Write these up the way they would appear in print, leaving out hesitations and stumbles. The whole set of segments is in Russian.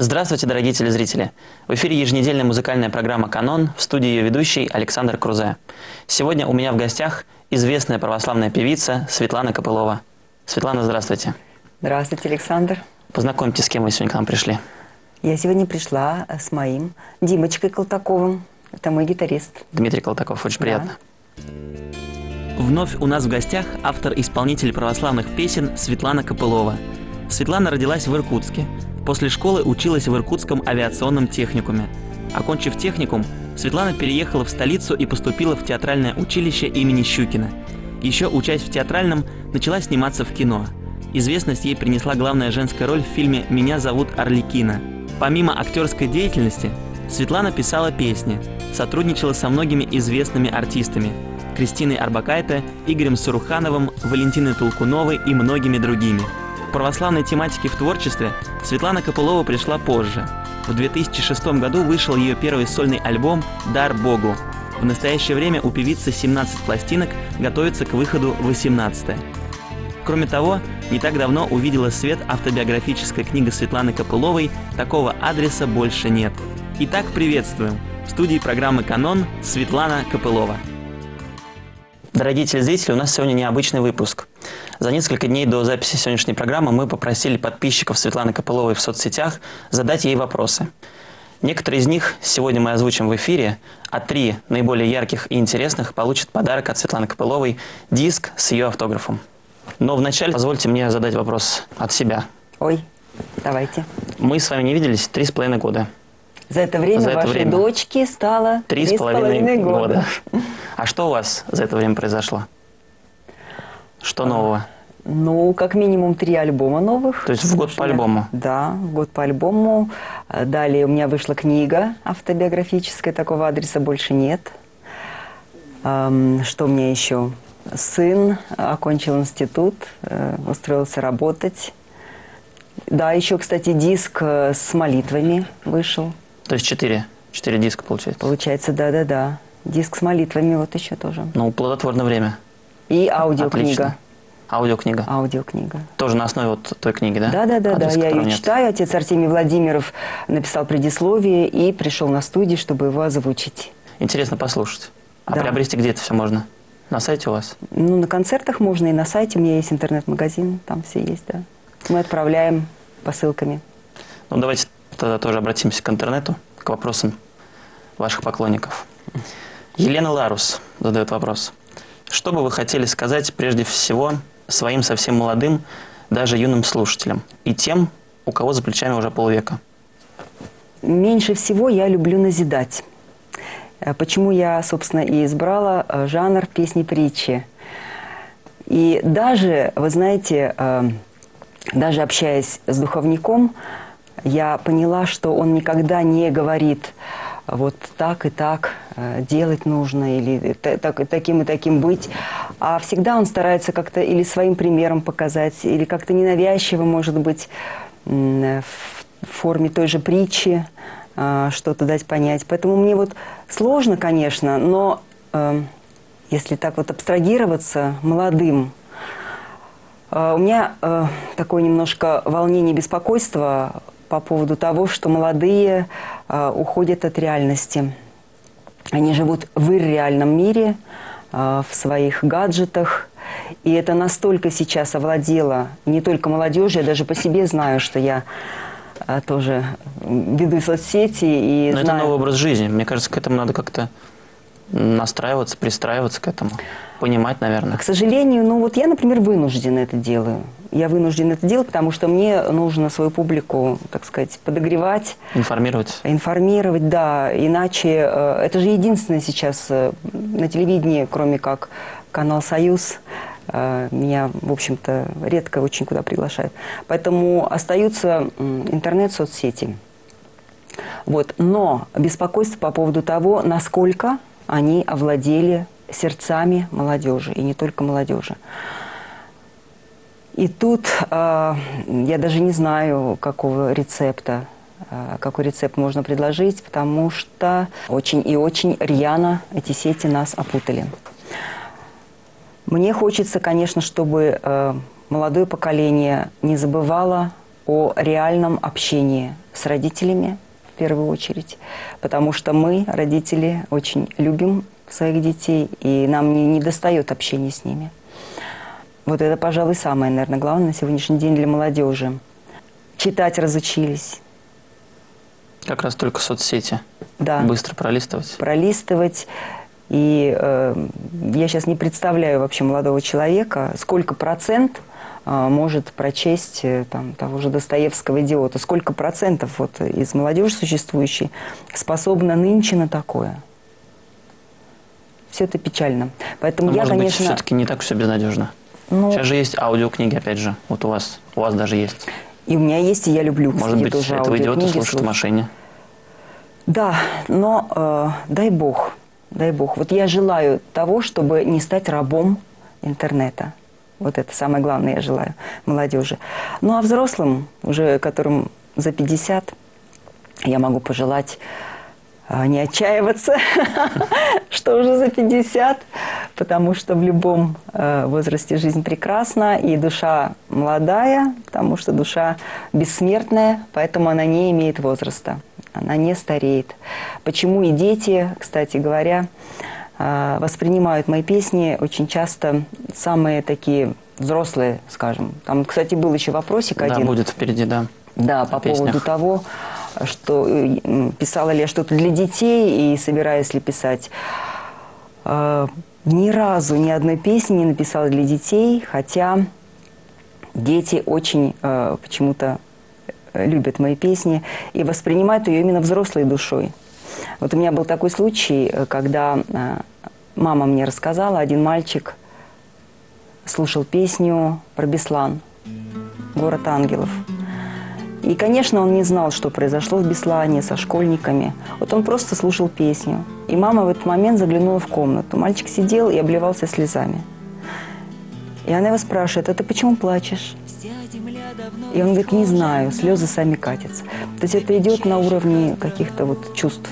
Здравствуйте, дорогие телезрители! В эфире еженедельная музыкальная программа «Канон», в студии ее ведущий Александр Крузе. Сегодня у меня в гостях известная православная певица Светлана Копылова. Светлана, здравствуйте! Здравствуйте, Александр! Познакомьте, с кем вы сегодня к нам пришли. Я сегодня пришла с моим Димочкой Колтаковым. Это мой гитарист. Дмитрий Колтаков, очень приятно. Вновь у нас в гостях автор-исполнитель православных песен Светлана Копылова. Светлана родилась в Иркутске. После школы училась в Иркутском авиационном техникуме. Окончив техникум, Светлана переехала в столицу и поступила в театральное училище имени Щукина. Еще учась в театральном, начала сниматься в кино. Известность ей принесла главная женская роль в фильме «Меня зовут Арлекино». Помимо актерской деятельности, Светлана писала песни, сотрудничала со многими известными артистами – Кристиной Орбакайте, Игорем Сарухановым, Валентиной Толкуновой и многими другими. К православной тематике в творчестве Светлана Копылова пришла позже. В 2006 году вышел ее первый сольный альбом «Дар Богу». В настоящее время у певицы 17 пластинок, готовится к выходу 18-я. Кроме того, не так давно увидела свет автобиографическая книга Светланы Копыловой «Такого адреса больше нет». Итак, приветствуем! В студии программы «Канон» Светлана Копылова. Дорогие телезрители, у нас сегодня необычный выпуск. За несколько дней до записи сегодняшней программы мы попросили подписчиков Светланы Копыловой в соцсетях задать ей вопросы. Некоторые из них сегодня мы озвучим в эфире, а 3 наиболее ярких и интересных получат подарок от Светланы Копыловой – диск с ее автографом. Но вначале позвольте мне задать вопрос от себя. Ой, давайте. Мы с вами не виделись 3,5 года. За это время вашей дочке стало 3,5 года. А что у вас за это время произошло? Что нового? Ну, как минимум 3 альбома новых. То есть в год по альбому? Да, в год по альбому. Далее у меня вышла книга автобиографическая, такого адреса больше нет. Что у меня еще? Сын окончил институт, устроился работать. Да, еще, кстати, диск с молитвами вышел. То есть 4 диска получается? Получается, да. Диск с молитвами вот еще тоже. Ну, плодотворное время. И аудиокнига. Отлично. Аудиокнига. Аудиокнига. Тоже на основе вот той книги, да? Да. Я ее читаю. Отец Артемий Владимиров написал предисловие и пришел на студию, чтобы его озвучить. Интересно послушать. А приобрести где это все можно? На сайте у вас? Ну, на концертах можно и на сайте. У меня есть интернет-магазин, там все есть, да. Мы отправляем посылками. Ну, давайте тогда тоже обратимся к интернету, к вопросам ваших поклонников. Елена Ларус задает вопрос. Что бы вы хотели сказать прежде всего своим совсем молодым, даже юным слушателям и тем, у кого за плечами уже полвека? Меньше всего я люблю назидать. Почему я, собственно, и избрала жанр песни-притчи. И даже, вы знаете, даже общаясь с духовником, я поняла, что он никогда не говорит вот так и так делать нужно, или таким и таким быть. А всегда он старается как-то или своим примером показать, или как-то ненавязчиво, может быть, в форме той же притчи что-то дать понять. Поэтому мне вот сложно, конечно, но если так вот абстрагироваться молодым, у меня такое немножко волнение, беспокойство по поводу того, что молодые уходят от реальности. Они живут в ирреальном мире, в своих гаджетах. И это настолько сейчас овладело не только молодежью, я даже по себе знаю, что я тоже веду соцсети и Но знаю... это новый образ жизни. Мне кажется, к этому надо как-то настраиваться, пристраиваться к этому. Понимать, наверное. К сожалению, ну вот я, например, вынуждена это делаю. Я вынуждена это делать, потому что мне нужно свою публику, так сказать, подогревать. Информировать. Информировать, да. Иначе это же единственное сейчас на телевидении, кроме как канал «Союз», меня, в общем-то, редко очень куда приглашают. Поэтому остаются интернет-соцсети. Вот. Но беспокойство по поводу того, насколько они овладели сердцами молодежи, и не только молодежи. И тут я даже не знаю, какой рецепт можно предложить, потому что очень и очень рьяно эти сети нас опутали. Мне хочется, конечно, чтобы молодое поколение не забывало о реальном общении с родителями, в первую очередь, потому что мы, родители, очень любим своих детей, и нам не недостает общения с ними. Вот это, пожалуй, самое, наверное, главное на сегодняшний день для молодежи. Читать разучились. Как раз только соцсети. Да. Быстро пролистывать. Пролистывать. И я сейчас не представляю вообще молодого человека, сколько процент может прочесть там, того же Достоевского «Идиота», сколько процентов вот, из молодежи существующей способна нынче на такое. Все это печально. Поэтому Но, я, может конечно... быть, все-таки не так все безнадежно. Ну, сейчас же есть аудиокниги, опять же. Вот у вас даже есть. и у меня есть, и я люблю, кстати, Может быть, тоже этого «Идиота» аудиокниги слушать в машине. Да, но дай бог, дай бог. Вот я желаю того, чтобы не стать рабом интернета. Вот это самое главное я желаю молодежи. Ну а взрослым, уже которым за 50, я могу пожелать не отчаиваться, что уже за 50, потому что в любом возрасте жизнь прекрасна, и душа молодая, потому что душа бессмертная, поэтому она не имеет возраста, она не стареет. Почему и дети, кстати говоря, воспринимают мои песни очень часто самые такие взрослые, скажем. Там, кстати, был еще вопросик один. Да, будет впереди, да. Да, по поводу того, что писала ли я что-то для детей и собираюсь ли писать. Ни разу ни одной песни не написала для детей, хотя дети очень почему-то любят мои песни и воспринимают ее именно взрослой душой. Вот у меня был такой случай, когда мама мне рассказала, один мальчик слушал песню про Беслан, город ангелов. И, конечно, он не знал, что произошло в Беслане со школьниками. Вот он просто слушал песню. И мама в этот момент заглянула в комнату. Мальчик сидел и обливался слезами. И она его спрашивает: а ты почему плачешь? И он говорит: не знаю, слезы сами катятся. То есть это идет на уровне каких-то вот чувств.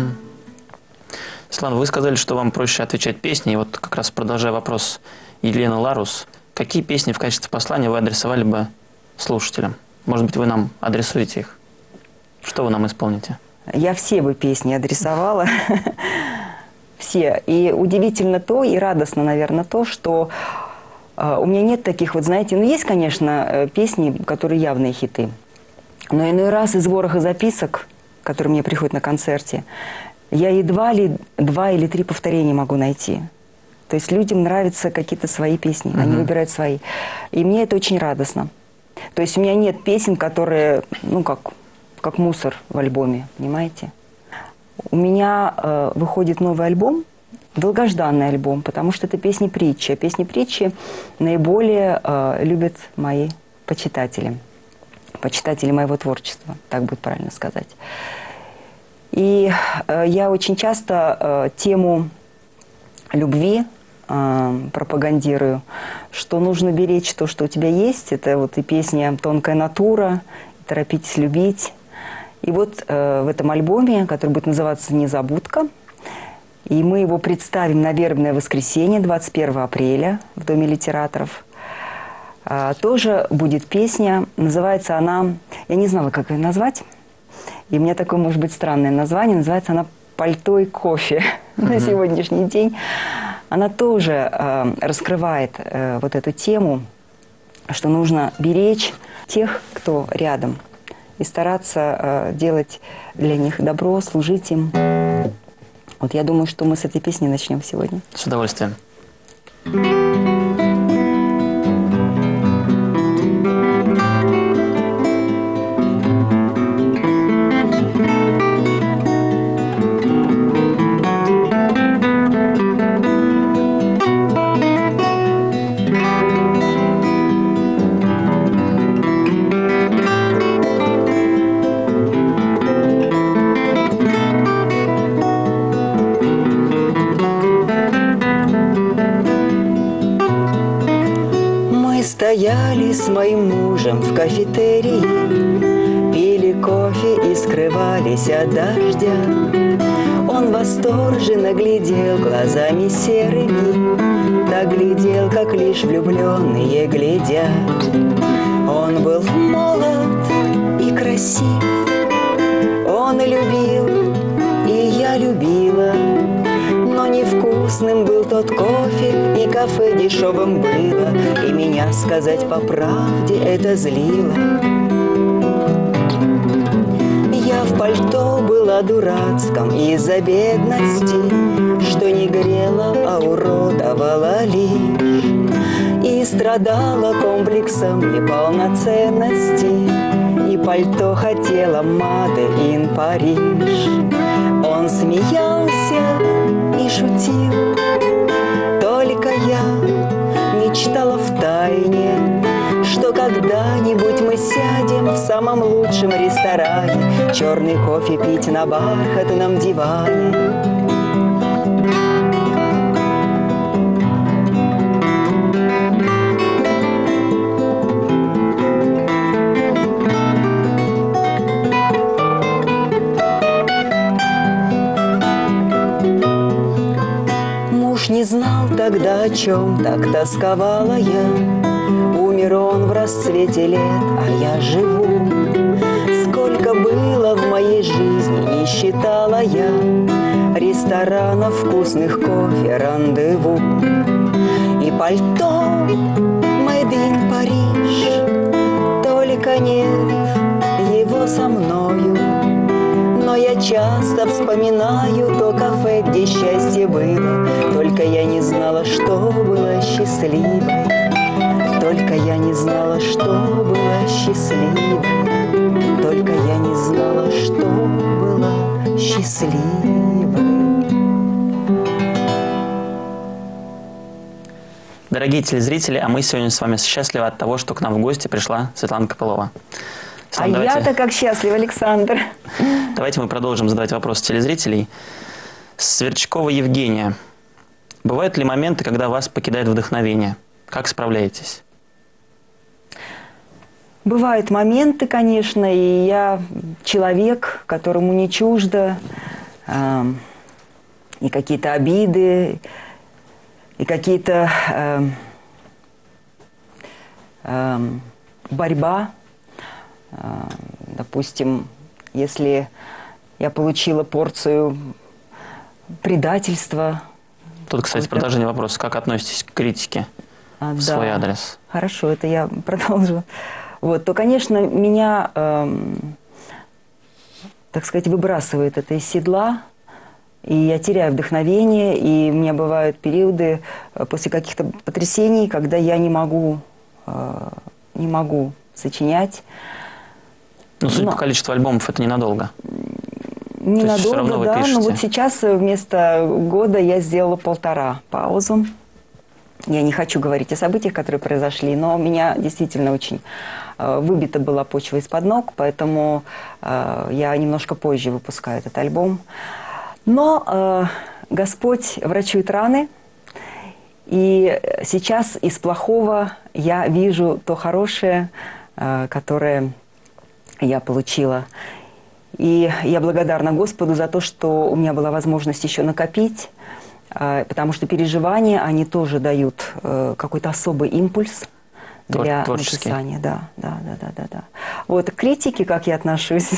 Угу. Светлана, вы сказали, что вам проще отвечать песни. И вот как раз продолжая вопрос Елены Ларус, какие песни в качестве послания вы адресовали бы слушателям? Может быть, вы нам адресуете их? Что вы нам исполните? Я все бы песни адресовала. Все. И удивительно то, и радостно, наверное, то, что у меня нет таких, вот знаете, ну есть, конечно, песни, которые явные хиты. Но иной раз из вороха записок, которые мне приходят на концерте, я едва ли 2 или 3 повторения могу найти. То есть людям нравятся какие-то свои песни, они выбирают свои. И мне это очень радостно. То есть у меня нет песен, которые, ну, как мусор в альбоме, понимаете? У меня выходит новый альбом, долгожданный альбом, потому что это песни-притчи. А песни-притчи наиболее любят мои почитатели. Почитатели моего творчества, так будет правильно сказать. И я очень часто тему любви пропагандирую, что нужно беречь то, что у тебя есть. Это вот и песня «Тонкая натура», «Торопитесь любить». И вот в этом альбоме, который будет называться «Незабудка», и мы его представим на Вербное воскресенье, 21 апреля, в Доме литераторов, тоже будет песня, называется она, я не знала, как ее назвать, и у меня такое, может быть, странное название, называется она «Пальто и кофе» на сегодняшний день. Она тоже раскрывает вот эту тему, что нужно беречь тех, кто рядом, и стараться делать для них добро, служить им. Вот я думаю, что мы с этой песни начнем сегодня. С удовольствием. Стояли с моим мужем в кафетерии, пили кофе и скрывались от дождя. Он восторженно глядел глазами серыми, так глядел, как лишь влюбленные глядят. Он был молод красив, он любил, и я любила. Но невкусным был тот кофе, и кафе дешевым было, и меня, сказать по правде, это злило. Я в пальто была дурацком из-за бедности, что не грела, а уродовала лишь, и страдала комплексом неполноценности, и пальто хотела Made in Париж. Он смеялся и шутил, только я мечтала втайне, что когда-нибудь мы сядем в самом лучшем ресторане, черный кофе пить на бархатном диване. Не знал тогда, о чем так тосковала я. Умер он в расцвете лет, а я живу. Сколько было в моей жизни, не считала я ресторанов, вкусных кофе, рандеву. И пальто Made in Париж, только нет его со мною. Но я часто вспоминаю то кафе, где счастье было. Только я не знала, что было счастливой. Только я не знала, что было счастливой. Только я не знала, что было счастливой. Дорогие телезрители, а мы сегодня с вами счастливы от того, что к нам в гости пришла Светлана Копылова. Светлана, я-то как счастлива, Александр. Давайте мы продолжим задавать вопросы телезрителей. Сверчкова Евгения. Бывают ли моменты, когда вас покидает вдохновение? Как справляетесь? Бывают моменты, конечно, и я человек, которому не чуждо и какие-то обиды, и какие-то борьба. Допустим, если я получила порцию предательства. Тут, кстати, продолжение вопроса. Как относитесь к критике в свой адрес? Хорошо, это я продолжу. Вот, то, конечно, меня, так сказать, выбрасывает это из седла, и я теряю вдохновение, и у меня бывают периоды после каких-то потрясений, когда я не могу сочинять. Ну, судя по количеству альбомов, это ненадолго. Ненадолго, да. Но вот сейчас вместо года я сделала 1,5 паузу. Я не хочу говорить о событиях, которые произошли, но у меня действительно очень выбита была почва из-под ног, поэтому я немножко позже выпускаю этот альбом. Но Господь врачует раны, и сейчас из плохого я вижу то хорошее, которое я получила. И я благодарна Господу за то, что у меня была возможность еще накопить, потому что переживания, они тоже дают какой-то особый импульс для написания. Да. Вот к критике, как я отношусь,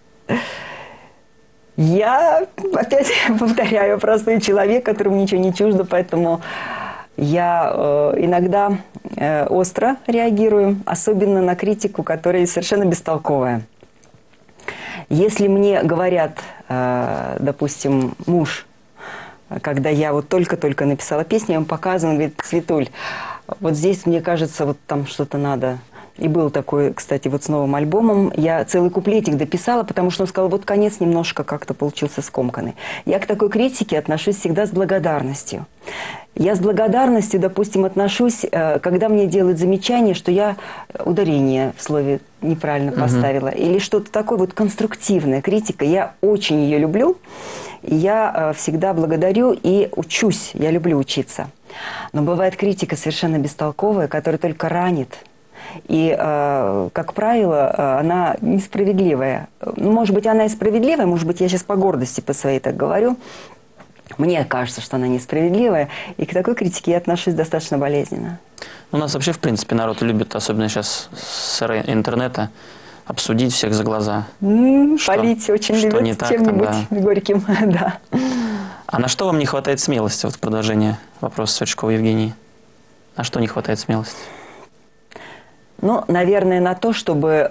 я опять повторяю, простой человек, которому ничего не чуждо, поэтому я иногда остро реагирую, особенно на критику, которая совершенно бестолковая. Если мне говорят, допустим, муж, когда я вот только-только написала песню, я ему показываю, он говорит: Светуль, вот здесь, мне кажется, вот там что-то надо. И был такой, кстати, вот с новым альбомом. Я целый куплетик дописала, потому что он сказал, вот конец немножко как-то получился скомканный. Я к такой критике отношусь всегда с благодарностью. Я с благодарностью, допустим, отношусь, когда мне делают замечание, что я ударение в слове неправильно поставила. Или что-то такое, вот конструктивная критика. Я очень ее люблю. Я всегда благодарю и учусь. Я люблю учиться. Но бывает критика совершенно бестолковая, которая только ранит. И, как правило, она несправедливая. Ну, может быть, она и справедливая, может быть, я сейчас по гордости по своей так говорю. Мне кажется, что она несправедливая, и к такой критике я отношусь достаточно болезненно. У нас вообще, в принципе, народ любит, особенно сейчас с эрой интернета, обсудить всех за глаза. Полить очень что любят не так, чем-нибудь да. горьким, да. А на что вам не хватает смелости? Вот в продолжение вопроса Сучковой Евгении. На что не хватает смелости? Ну, наверное, на то, чтобы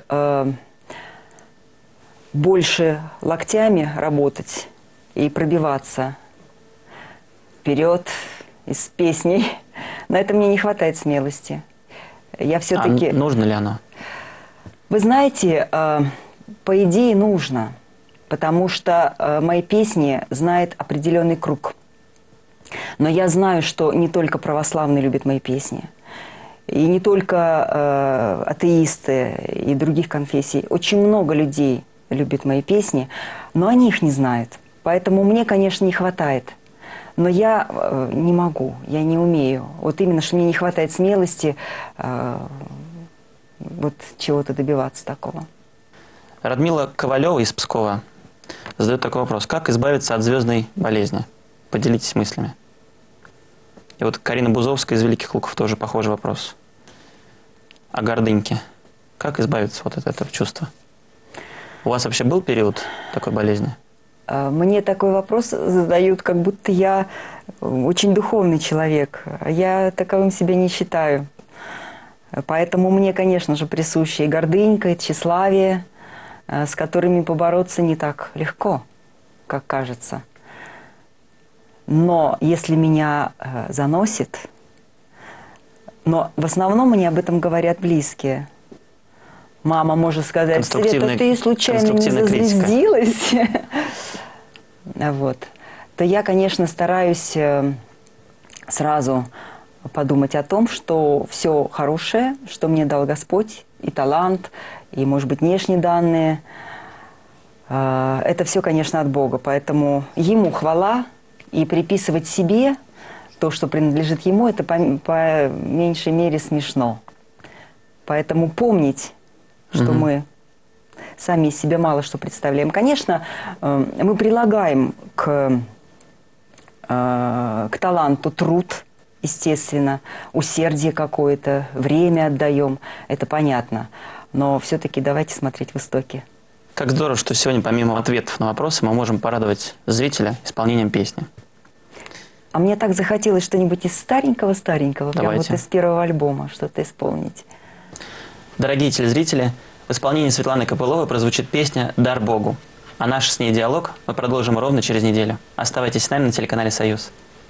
больше локтями работать и пробиваться вперед из песней. На это мне не хватает смелости. Я все-таки... А нужно ли оно? Вы знаете, по идее нужно, потому что мои песни знает определенный круг. Но я знаю, что не только православные любят мои песни, и не только атеисты и других конфессий. Очень много людей любят мои песни, но они их не знают. Поэтому мне, конечно, не хватает. Но я не могу, я не умею. Вот именно, что мне не хватает смелости вот чего-то добиваться такого. Радмила Ковалева из Пскова задает такой вопрос. Как избавиться от звездной болезни? Поделитесь мыслями. И вот Карина Бузовская из Великих Луков тоже похожий вопрос. О гордыньке. Как избавиться вот от этого чувства? У вас вообще был период такой болезни? Мне такой вопрос задают, как будто я очень духовный человек. Я таковым себя не считаю. Поэтому мне, конечно же, присущи и гордынька, и тщеславие, с которыми побороться не так легко, как кажется. Но если меня заносит, но в основном мне об этом говорят близкие. Мама может сказать: Света, ты случайно не зазвездилась? Вот. То я, конечно, стараюсь сразу подумать о том, что все хорошее, что мне дал Господь, и талант, и, может быть, внешние данные, это все, конечно, от Бога. Поэтому Ему хвала, и приписывать себе то, что принадлежит Ему, это по меньшей мере смешно. Поэтому помнить, что мы сами из себя мало что представляем. Конечно, мы прилагаем к таланту труд, естественно, усердие какое-то, время отдаем, это понятно. Но все-таки давайте смотреть в истоки. Как здорово, что сегодня помимо ответов на вопросы мы можем порадовать зрителя исполнением песни. А мне так захотелось что-нибудь из старенького-старенького, прям вот из первого альбома, что-то исполнить. Дорогие телезрители, в исполнении Светланы Копыловой прозвучит песня «Дар Богу». А наш с ней диалог мы продолжим ровно через неделю. Оставайтесь с нами на телеканале «Союз».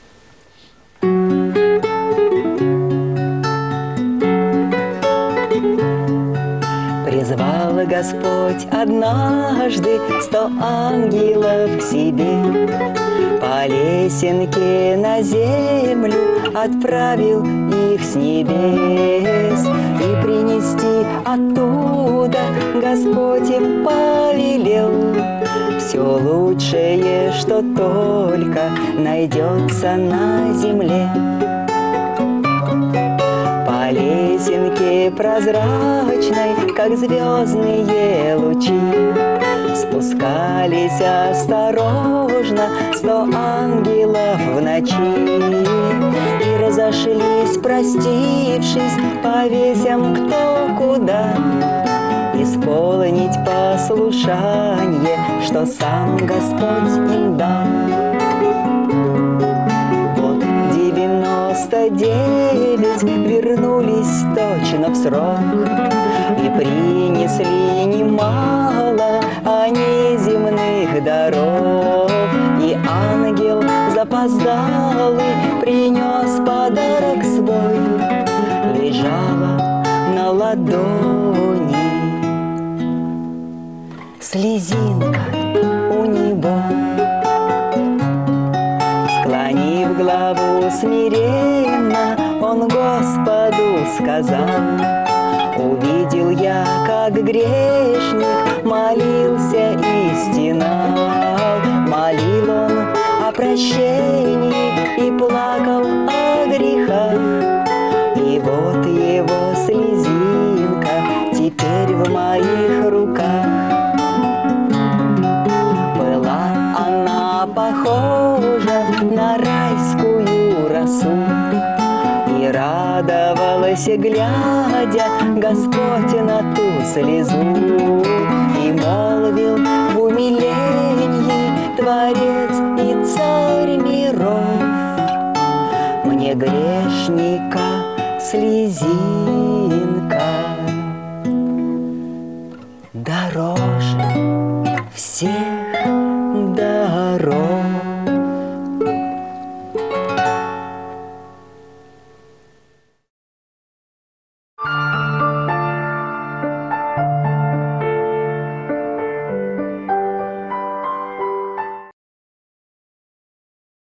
Призвал Господь однажды 100 ангелов к себе, по лесенке на землю отправил их с небес, и принести оттуда Господь им повелел все лучшее, что только найдется на земле. По лесенке прозрачной, как звездные лучи, спускались осторожно 100 ангелов в ночи, и разошлись, простившись, повесям кто куда, исполнить послушание, что сам Господь им дал. Вот 99 вернулись точно в срок и принесли немало они земных даров. И ангел запоздалый принес подарок свой, лежала на ладони слезинка у него. Склонив главу смиренно, он Господу сказал: увидел я, как грешник молился и стенал. Молил он о прощении и плакал о грехах. И вот его слезинка теперь в моих руках. Была она похожа на райскую росу, и радовалась радовалась, глядя Господь на ту слезу, и молвил в умилении Творец и Царь миров: мне, грешника, слезинка дороже всех